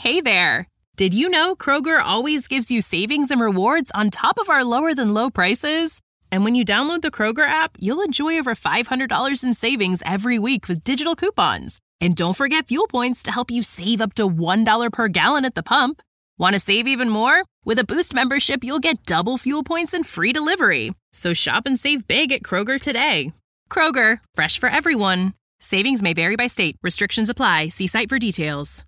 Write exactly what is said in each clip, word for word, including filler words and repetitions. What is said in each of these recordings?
Hey there! Did you know Kroger always gives you savings and rewards on top of our lower-than-low prices? And when you download the Kroger app, you'll enjoy over five hundred dollars in savings every week with digital coupons. And don't forget fuel points to help you save up to one dollar per gallon at the pump. Want to save even more? With a Boost membership, you'll get double fuel points and free delivery. So shop and save big at Kroger today. Kroger, fresh for everyone. Savings may vary by state. Restrictions apply. See site for details.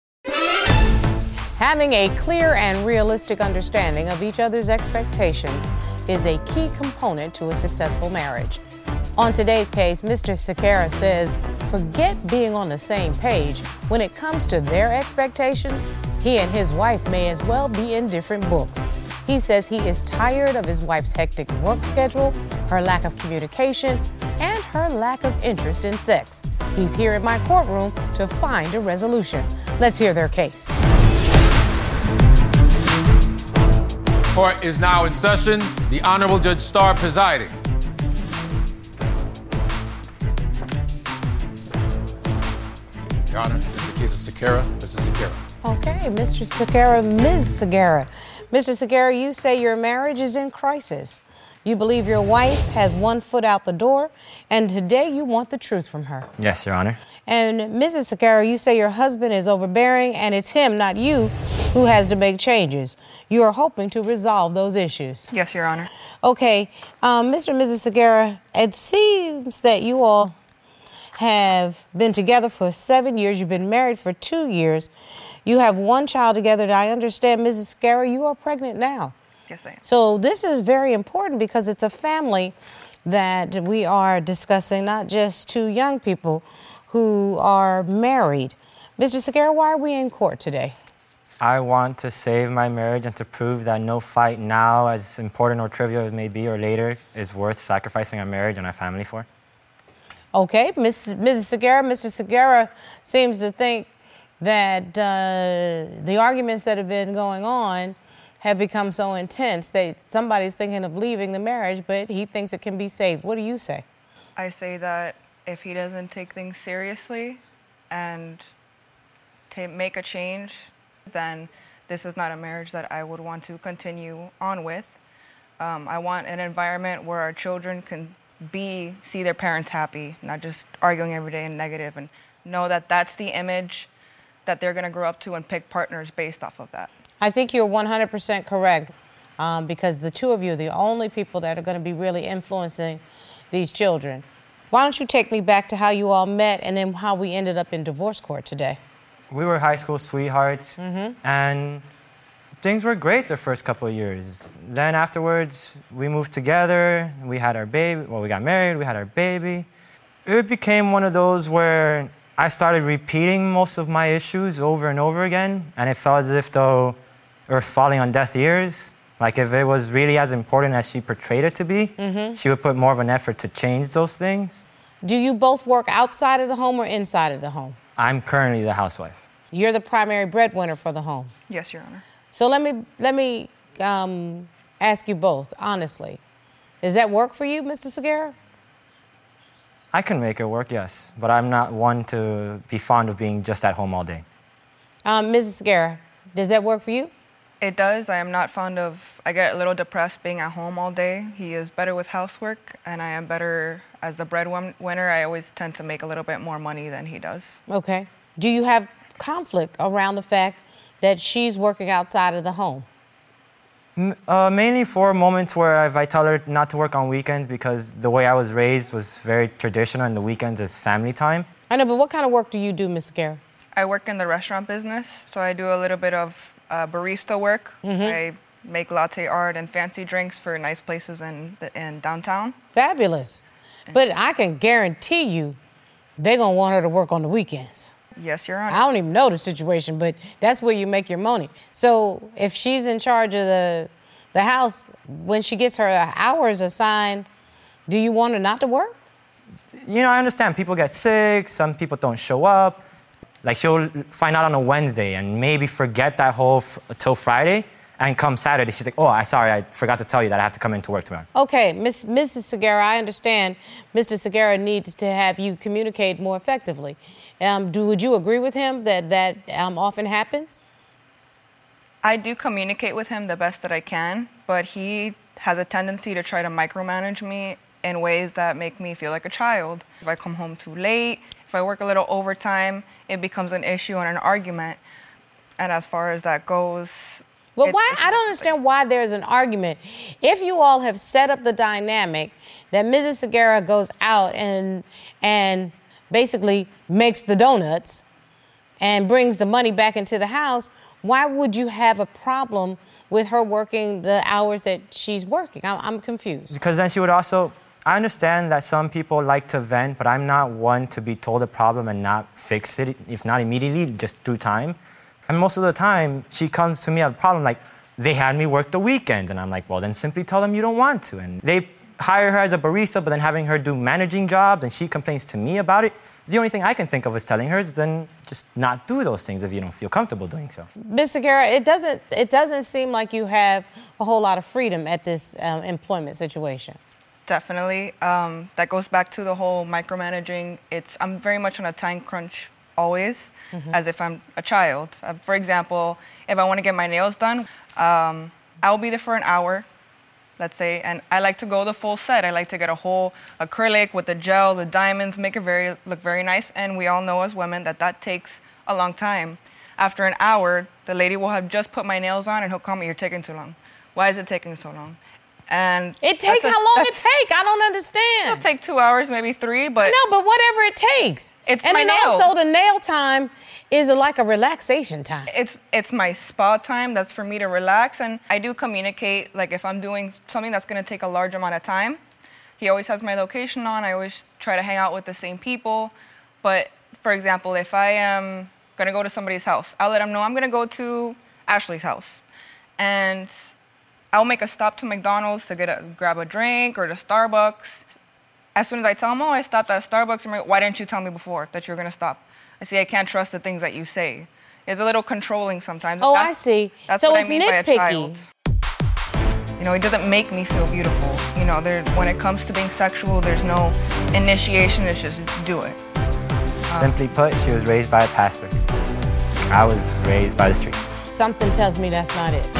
Having a clear and realistic understanding of each other's expectations is a key component to a successful marriage. On today's case, Mister Sequeira says, forget being on the same page. When it comes to their expectations, he and his wife may as well be in different books. He says he is tired of his wife's hectic work schedule, her lack of communication, and her lack of interest in sex. He's here in my courtroom to find a resolution. Let's hear their case. Court is now in session. The Honorable Judge Starr presiding. Your Honor, this is the case of Sequeira. Mister Sequeira. Okay, Mister Sequeira, Miz Sequeira. Mister Sequeira, you say your marriage is in crisis. You believe your wife has one foot out the door, and today you want the truth from her. Yes, Your Honor. And Missus Sequeira, you say your husband is overbearing, and it's him, not you, who has to make changes. You are hoping to resolve those issues. Yes, Your Honor. Okay, um, Mister and Missus Sequeira, it seems that you all have been together for seven years. You've been married for two years. You have one child together. And I understand, Missus Sequeira, you are pregnant now. Yes, I am. So this is very important because it's a family that we are discussing, not just two young people who are married. Mister Sequeira, why are we in court today? I want to save my marriage and to prove that no fight now, as important or trivial as it may be, or later, is worth sacrificing our marriage and our family for. Okay, Miss Missus Sequeira, Mister Sequeira seems to think that uh, the arguments that have been going on have become so intense that somebody's thinking of leaving the marriage, but he thinks it can be saved. What do you say? I say that if he doesn't take things seriously and to make a change, then this is not a marriage that I would want to continue on with. Um, I want an environment where our children can be, see their parents happy, not just arguing every day and negative, and know that that's the image that they're going to grow up to and pick partners based off of that. I think you're one hundred percent correct um, because the two of you are the only people that are going to be really influencing these children. Why don't you take me back to how you all met and then how we ended up in divorce court today? We were high school sweethearts, mm-hmm. and things were great the first couple of years. Then afterwards, we moved together, we had our baby, well, we got married, we had our baby. It became one of those where I started repeating most of my issues over and over again, and it felt as if though it was falling on deaf ears. Like if it was really as important as she portrayed it to be, mm-hmm. she would put more of an effort to change those things. Do you both work outside of the home or inside of the home? I'm currently the housewife. You're the primary breadwinner for the home? Yes, Your Honor. So let me let me um, ask you both, honestly. Does that work for you, Mister Sequeira? I can make it work, yes, but I'm not one to be fond of being just at home all day. Um, Missus Sequeira, does that work for you? It does. I am not fond of, I get a little depressed being at home all day. He is better with housework, and I am better as the breadwinner. I always tend to make a little bit more money than he does. Okay. Do you have conflict around the fact that she's working outside of the home? Uh, mainly for moments where if I tell her not to work on weekends because the way I was raised was very traditional and the weekends is family time. I know, but what kind of work do you do, Miz Sequeira? I work in the restaurant business, so I do a little bit of uh, barista work. Mm-hmm. I make latte art and fancy drinks for nice places in, in downtown. Fabulous. But I can guarantee you they're going to want her to work on the weekends. Yes, Your Honor. I don't even know the situation, but that's where you make your money. So if she's in charge of the the house, when she gets her hours assigned, do you want her not to work? You know, I understand people get sick, some people don't show up. Like she'll find out on a Wednesday and maybe forget that whole f- till Friday. And come Saturday, she's like, oh, I'm sorry, I forgot to tell you that I have to come into work tomorrow. Okay, Miss Missus Segura, I understand Mister Segura needs to have you communicate more effectively. Um, do, would you agree with him that that um, often happens? I do communicate with him the best that I can, but he has a tendency to try to micromanage me in ways that make me feel like a child. If I come home too late, if I work a little overtime, it becomes an issue and an argument. And as far as that goes... Well, why? I don't understand why there's an argument. If you all have set up the dynamic that Missus Segura goes out and and basically makes the donuts and brings the money back into the house, why would you have a problem with her working the hours that she's working? I'm, I'm confused. Because then she would also... I understand that some people like to vent, but I'm not one to be told a problem and not fix it, if not immediately, just through time. And most of the time, she comes to me at a problem like, they had me work the weekend. And I'm like, well, then simply tell them you don't want to. And they hire her as a barista, but then having her do managing jobs, and she complains to me about it. The only thing I can think of is telling her is then just not do those things if you don't feel comfortable doing so. Miz Segura, it doesn't, it doesn't seem like you have a whole lot of freedom at this um, employment situation. Definitely. Um, that goes back to the whole micromanaging. It's I'm very much on a time crunch always, mm-hmm. as if I'm a child. Uh, for example, if I want to get my nails done, um, I'll be there for an hour, let's say, and I like to go the full set. I like to get a whole acrylic with the gel, the diamonds, make it very look very nice. And we all know as women that that takes a long time. After an hour, the lady will have just put my nails on, and he'll call me, "You're taking too long. Why is it taking so long?" And it takes how long it take? I don't understand. It'll take two hours, maybe three, but no, but whatever it takes. It's and my then nails. Also, the nail time is a, like a relaxation time. It's it's my spa time. That's for me to relax, and I do communicate. Like if I'm doing something that's going to take a large amount of time, he always has my location on. I always try to hang out with the same people. But for example, if I am going to go to somebody's house, I'll let them know I'm going to go to Ashley's house, and I'll make a stop to McDonald's to get a, grab a drink or to Starbucks. As soon as I tell them, oh, I stopped at Starbucks, I'm like, why didn't you tell me before that you were going to stop? I say, I can't trust the things that you say. It's a little controlling sometimes. Oh, that's, I see. That's so what it's I mean nitpicky. by a child. You know, it doesn't make me feel beautiful. You know, there, when it comes to being sexual, there's no initiation. It's just do it. Um, Simply put, she was raised by a pastor. I was raised by the streets. Something tells me that's not it.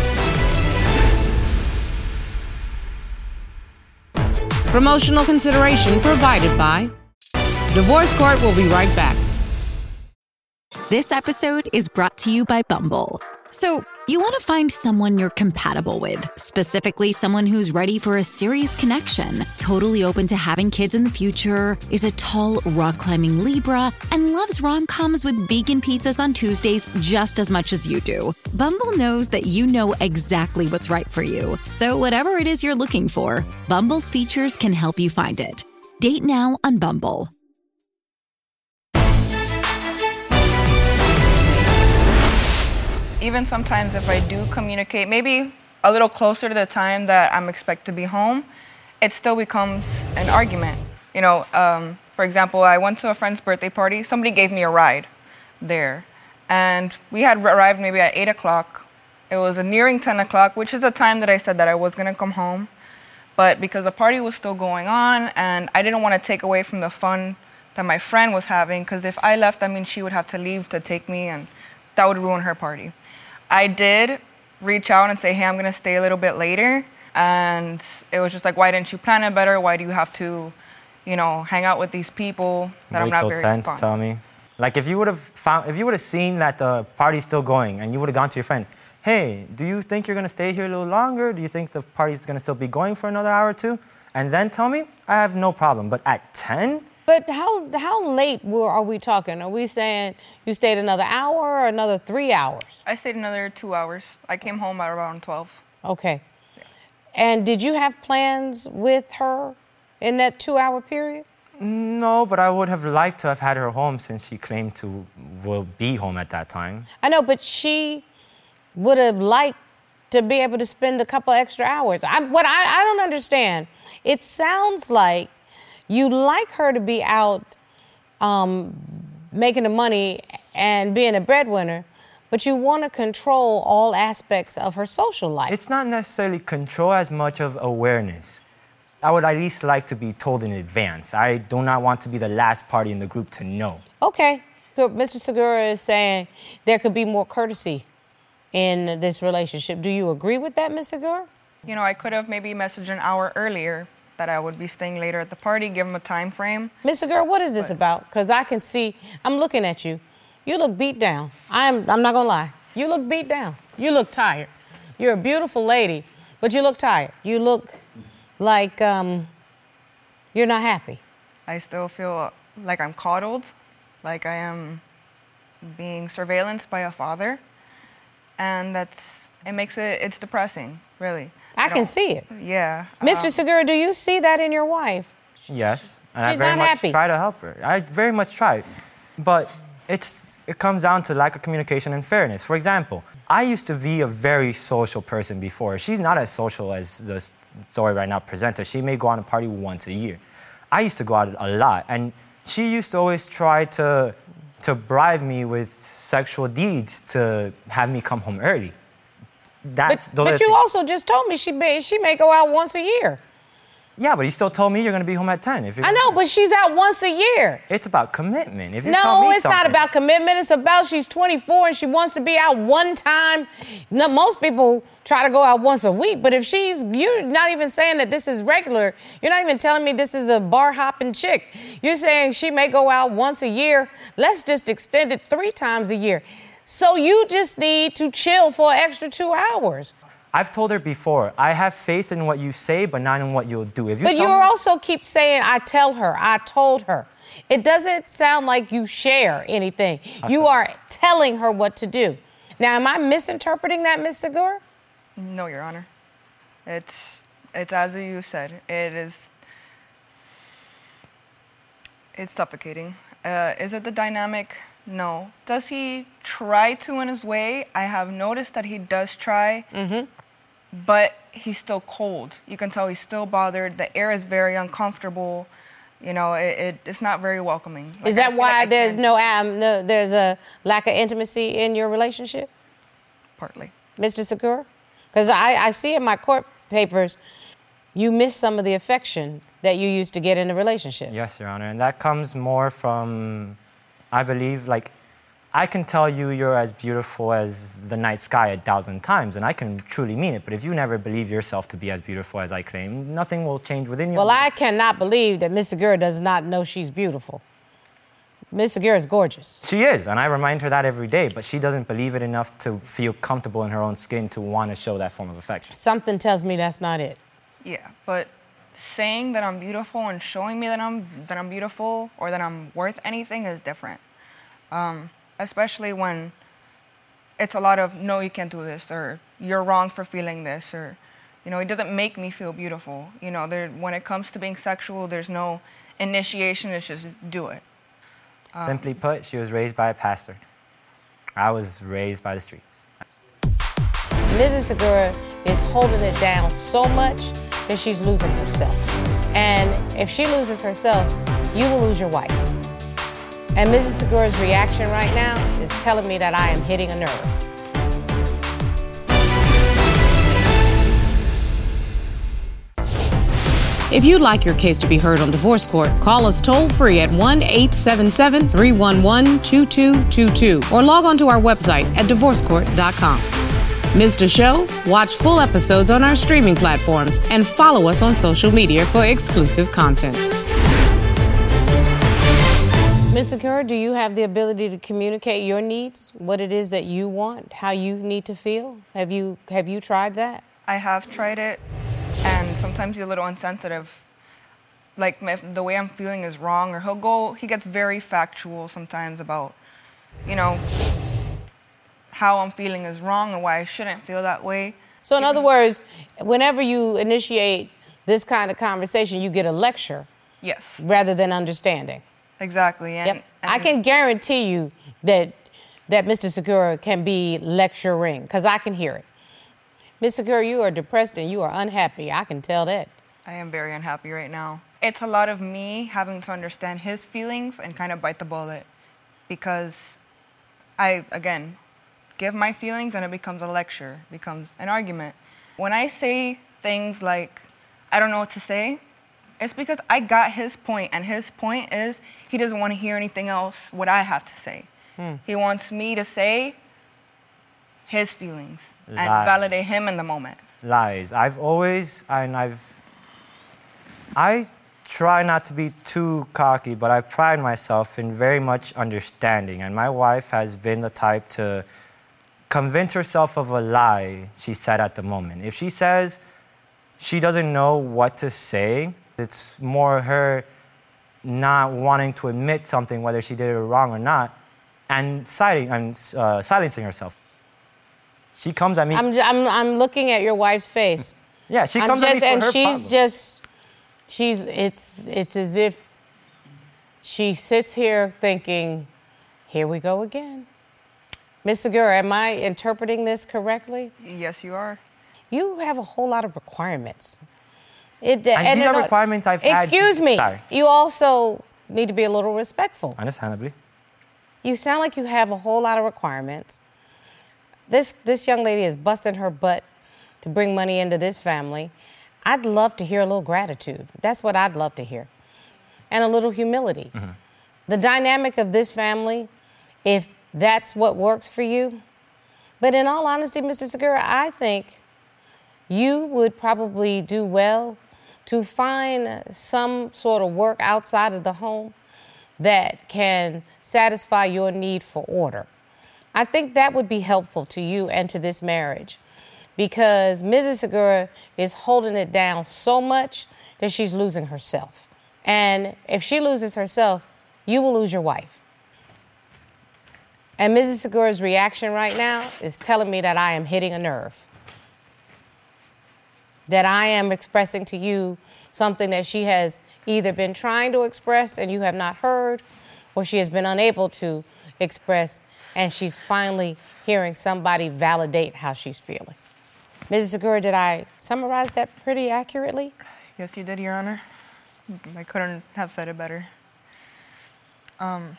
Promotional consideration provided by Divorce Court. Will be right back. This episode is brought to you by Bumble. So, you want to find someone you're compatible with, specifically someone who's ready for a serious connection, totally open to having kids in the future, is a tall, rock-climbing Libra, and loves rom-coms with vegan pizzas on Tuesdays just as much as you do. Bumble knows that you know exactly what's right for you. So whatever it is you're looking for, Bumble's features can help you find it. Date now on Bumble. Even sometimes if I do communicate, maybe a little closer to the time that I'm expected to be home, it still becomes an argument. You know, um, for example, I went to a friend's birthday party. Somebody gave me a ride there. And we had arrived maybe at eight o'clock. It was nearing ten o'clock, which is the time that I said that I was going to come home. But because the party was still going on, and I didn't want to take away from the fun that my friend was having, because if I left, I mean, she would have to leave to take me, and that would ruin her party. I did reach out and say, hey, I'm going to stay a little bit later. And it was just like, why didn't you plan it better? Why do you have to, you know, hang out with these people that Wait I'm not till very ten fond to tell me. Like if you would have found, if you would have seen that the party's still going and you would have gone to your friend, hey, do you think you're going to stay here a little longer? Do you think the party's going to still be going for another hour or two? And then tell me, I have no problem. But at ten? But how how late were, are we talking? Are we saying you stayed another hour or another three hours? I stayed another two hours. I came home at around twelve. Okay. Yeah. And did you have plans with her in that two-hour period? No, but I would have liked to have had her home since she claimed to will be home at that time. I know, but she would have liked to be able to spend a couple extra hours. I, what I, I don't understand, it sounds like you like her to be out um, making the money and being a breadwinner, but you want to control all aspects of her social life. It's not necessarily control as much of awareness. I would at least like to be told in advance. I do not want to be the last party in the group to know. Okay. So Mister Segura is saying there could be more courtesy in this relationship. Do you agree with that, Miz Segura? You know, I could have maybe messaged an hour earlier that I would be staying later at the party, give him a time frame. Miz Segura, what is this but, about? Because I can see, I'm looking at you. You look beat down. I'm, I'm not going to lie. You look beat down. You look tired. You're a beautiful lady, but you look tired. You look like um, you're not happy. I still feel like I'm coddled, like I am being surveillanced by a father. And that's, it makes it, it's depressing, really. I, I can see it. Yeah. Mister Um, Segura, do you see that in your wife? Yes, and She's I very not much happy. try to help her. I very much try. But it's, it comes down to lack of communication and fairness. For example, I used to be a very social person before. She's not as social as the story right now presents her. She may go on a party once a year. I used to go out a lot, and she used to always try to, to bribe me with sexual deeds to have me come home early. That's But, but you things. also just told me she may, she may go out once a year. Yeah, but you still told me you're going to be home at ten. If you're I know, but she's out once a year. It's about commitment. If you tell No, me it's not something- about commitment. It's about she's twenty-four and she wants to be out one time. No, most people try to go out once a week, but if she's, you're not even saying that this is regular. You're not even telling me this is a bar hopping chick. You're saying she may go out once a year. Let's just extend it three times a year. So you just need to chill for an extra two hours. I've told her before, I have faith in what you say, but not in what you'll do. If you But you tell me, also keep saying, I tell her, I told her. It doesn't sound like you share anything. You are telling her what to do. Now, am I misinterpreting that, Miz Segura? No, Your Honor. It's, it's as you said, it is, it's suffocating. Uh, is it the dynamic? No. Does he try to in his way? I have noticed that he does try, mm-hmm. but he's still cold. You can tell he's still bothered. The air is very uncomfortable. You know, it, it it's not very welcoming. Like, Is that I feel why like I there's can't- no, um, no there's a lack of intimacy in your relationship, Partly. Mister Segura? Because I, I see in my court papers, you miss some of the affection that you used to get in the relationship. yes, Your Honor, and that comes more from, I believe, like, I can tell you you're as beautiful as the night sky a thousand times, and I can truly mean it. But if you never believe yourself to be as beautiful as I claim, nothing will change within you. Well, I cannot believe that Miss Segura does not know she's beautiful. Miss Segura is gorgeous. She is, and I remind her that every day, but she doesn't believe it enough to feel comfortable in her own skin to want to show that form of affection. Something tells me that's not it. Yeah, but saying that I'm beautiful and showing me that I'm that I'm beautiful or that I'm worth anything is different. Um, especially when it's a lot of, no, you can't do this, or you're wrong for feeling this, or, you know, it doesn't make me feel beautiful. You know, there, when it comes to being sexual, there's no initiation, it's just do it. Um, Simply put, she was raised by a pastor. I was raised by the streets. Missus Segura is holding it down so much that she's losing herself. And if she loses herself, you will lose your wife. And Missus Segura's reaction right now is telling me that I am hitting a nerve. If you'd like your case to be heard on Divorce Court, call us toll-free at one eight seven seven, three one one, two two two two or log on to our website at divorce court dot com. Missed a show? Watch full episodes on our streaming platforms and follow us on social media for exclusive content. Miz Segura, do you have the ability to communicate your needs, what it is that you want, how you need to feel? Have you have you tried that? I have tried it, and sometimes he's a little insensitive. Like, if the way I'm feeling is wrong, or he'll go, he gets very factual sometimes about, you know, how I'm feeling is wrong and why I shouldn't feel that way. So in other words, whenever you initiate this kind of conversation, you get a lecture Yes, rather than understanding. exactly. And, Yep. and I can guarantee you that that Mister Segura can be lecturing, because I can hear it. Miz Segura, you are depressed and you are unhappy. I can tell that. I am very unhappy right now. It's a lot of me having to understand his feelings and kind of bite the bullet, because I, again, give my feelings and it becomes a lecture, becomes an argument. When I say things like, I don't know what to say, it's because I got his point, and his point is he doesn't want to hear anything else what I have to say. Hmm. He wants me to say his feelings and Lies. validate him in the moment. Lies. I've always, and I've, I try not to be too cocky, but I pride myself in very much understanding. And my wife has been the type to convince herself of a lie she said at the moment. If she says she doesn't know what to say, it's more her not wanting to admit something, whether she did it wrong or not, and silencing, and, uh, silencing herself. She comes at me. I'm, I'm, I'm looking at your wife's face. Yeah, she I'm comes just, at me for and her she's problem. just, she's, it's, it's as if she sits here thinking, here we go again. Miz Segura, am I interpreting this correctly? Yes, you are. You have a whole lot of requirements. It, And these it- are requirements I've had- Excuse me. Sorry. You also need to be a little respectful. Understandably. You sound like you have a whole lot of requirements. This this young lady is busting her butt to bring money into this family. I'd love to hear a little gratitude. That's what I'd love to hear. And a little humility. Mm-hmm. The dynamic of this family, if that's what works for you. But in all honesty, Mister Segura, I think you would probably do well to find some sort of work outside of the home that can satisfy your need for order. I think that would be helpful to you and to this marriage, because Missus Segura is holding it down so much that she's losing herself. And if she loses herself, you will lose your wife. And Missus Segura's reaction right now is telling me that I am hitting a nerve, that I am expressing to you something that she has either been trying to express and you have not heard, or she has been unable to express, and she's finally hearing somebody validate how she's feeling. Missus Segura, did I summarize that pretty accurately? Yes, you did, Your Honor. I couldn't have said it better. Um,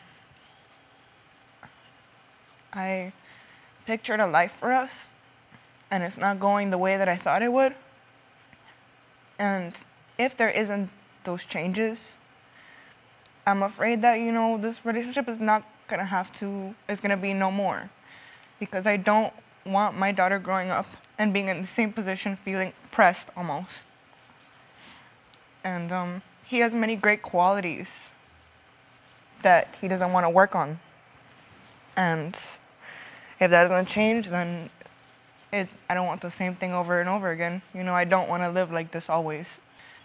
I pictured a life for us, and it's not going the way that I thought it would. And if there isn't those changes, I'm afraid that, you know, this relationship is not going to have to, is going to be no more. Because I don't want my daughter growing up and being in the same position, feeling pressed almost. And um, he has many great qualities that he doesn't want to work on. And if that doesn't change, then it, I don't want the same thing over and over again. You know, I don't want to live like this always.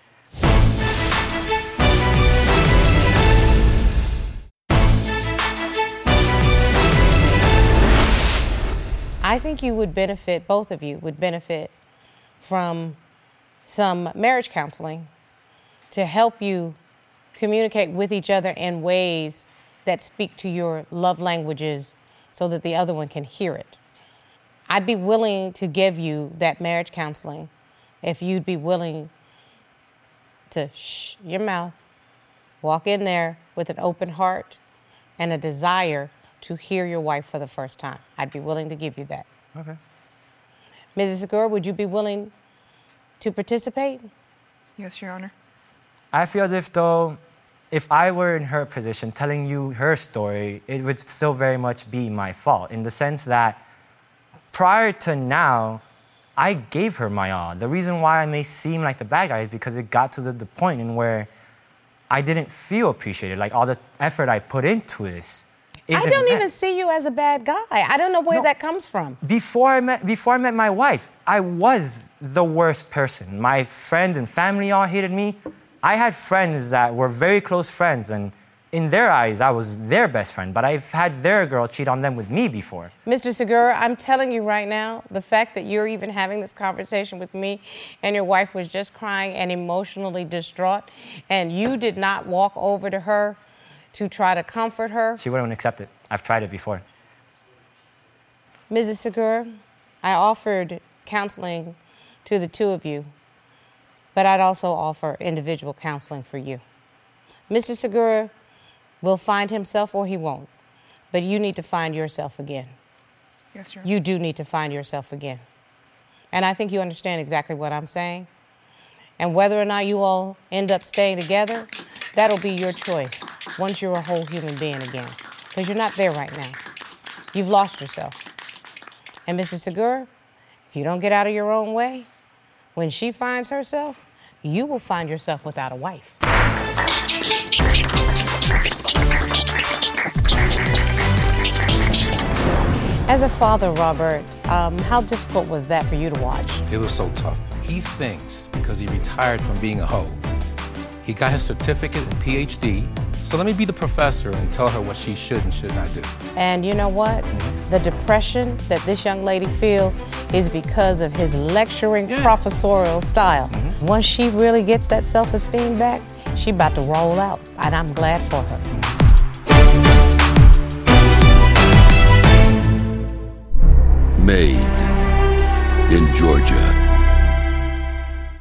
I think you would benefit, both of you would benefit from some marriage counseling to help you communicate with each other in ways that speak to your love languages so that the other one can hear it. I'd be willing to give you that marriage counseling if you'd be willing to shh your mouth, walk in there with an open heart and a desire to hear your wife for the first time. I'd be willing to give you that. Okay. Missus Segura, would you be willing to participate? Yes, Your Honor. I feel as if, though, if I were in her position telling you her story, it would still very much be my fault, in the sense that prior to now, I gave her my all. The reason why I may seem like the bad guy is because it got to the, the point in where I didn't feel appreciated. Like, all the effort I put into this isn't I don't met. even see you as a bad guy. I don't know where No. that comes from. Before I met before I met my wife, I was the worst person. My friends and family all hated me. I had friends that were very close friends, and in their eyes, I was their best friend, but I've had their girl cheat on them with me before. Mister Segura, I'm telling you right now, the fact that you're even having this conversation with me and your wife was just crying and emotionally distraught, and you did not walk over to her to try to comfort her. She wouldn't accept it. I've tried it before. Missus Segura, I offered counseling to the two of you, but I'd also offer individual counseling for you. Mister Segura will find himself or he won't, but you need to find yourself again. Yes, sir. You do need to find yourself again. And I think you understand exactly what I'm saying. And whether or not you all end up staying together, that'll be your choice once you're a whole human being again. Because you're not there right now. You've lost yourself. And Mister Segura, if you don't get out of your own way, when she finds herself, you will find yourself without a wife. As a father, Robert, um, how difficult was that for you to watch? It was so tough. He thinks because he retired from being a hoe, he got his certificate and P H D, so let me be the professor and tell her what she should and should not do. And you know what? Mm-hmm. The depression that this young lady feels is because of his lecturing yeah. professorial style. Mm-hmm. Once she really gets that self-esteem back, she about to roll out, and I'm glad for her. Made in Georgia.